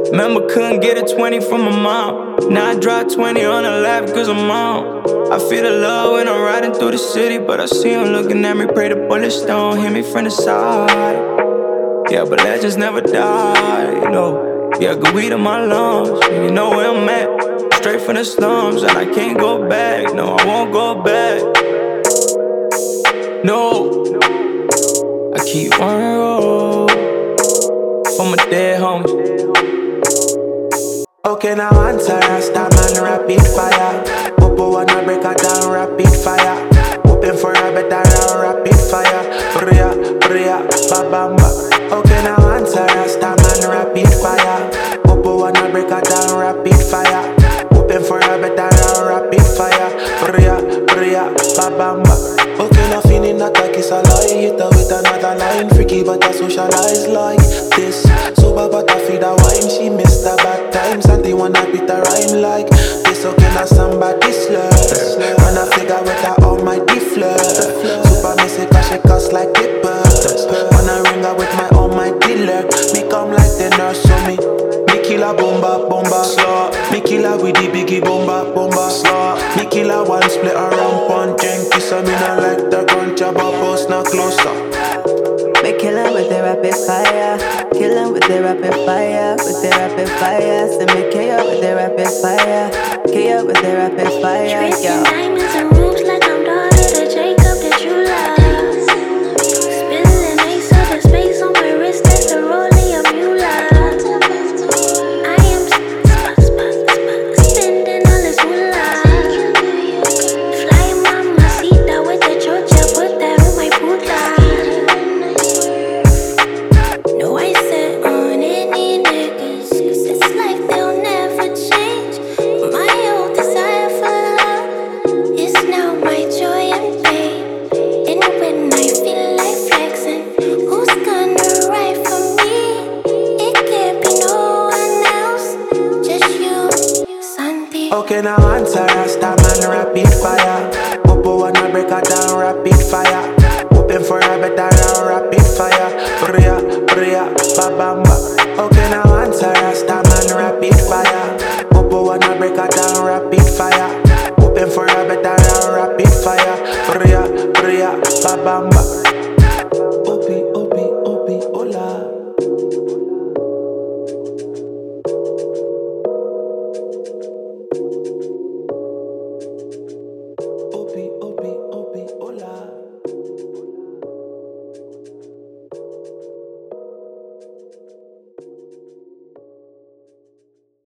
Remember, couldn't get a 20 from my mom. Now I drop 20 on the lap cause I'm on. I feel the love when I'm riding through the city, but I see him looking at me, pray the bullets don't hit me from the side. Yeah, but legends never die, you know. Yeah, good weed in my lungs, you know where I'm at. Straight from the slums, and I can't go back. No, I won't go back. No, I keep on the road for my dead homies. Okay, now answer Rasta man, rapid fire. Popo wanna break her down, rapid fire. Hoping for a better round, rapid fire. Bria, bria, babamba. Okay, now answer Rasta man, rapid fire. Popo wanna break her down, rapid fire. Hoping for a better round, rapid fire. Bria, bria, babamba. Okay, now feeling that like it's a lie. Hit her with another line. Freaky but I socialize like this. Sober but I feed her wine. She missed her bad times and they wanna beat her rhyme like this. Okay, now somebody slurs. Wanna figure with her all my D-flirt. Super messy cause she cuss like clippers. Wanna ring her with my all my dealer. Me come like the nurse so me kill her bomba, bomba, slaw. Me kill her with the biggie bomba, bomba, slaw. Me kill her one split around one drink. Kiss her me not like the crunch of a post, not closer. We kill him with the rapid fire. Kill him with the rapid fire. With the rapid fire. Send me KO with the rapid fire. KO with the rapid fire. Tracing diamonds and rubies like I'm daughter to Jacob that you love. Spilling ace of the space on my wrist. That's the rolling of you love. I am spending all this moolah. Fly mamacita with the chocha. Put that on my puta. No, I said on any niggas, cause it's like they'll never change. My old desire for love is now my joy and pain. And when I feel like flexing, who's gonna ride for me? It can't be no one else, just you, Santi. Okay, now answer Rasta man, rapid fire. Popo wanna break her down, rapid fire. Hoping for a better round, rapid fire. Bria, bria, babamba. Okay, now answer Rasta man, rapid fire. Popo wanna break her down, rapid fire. Hoping for a better round, rapid fire. Bria, bria, babamba.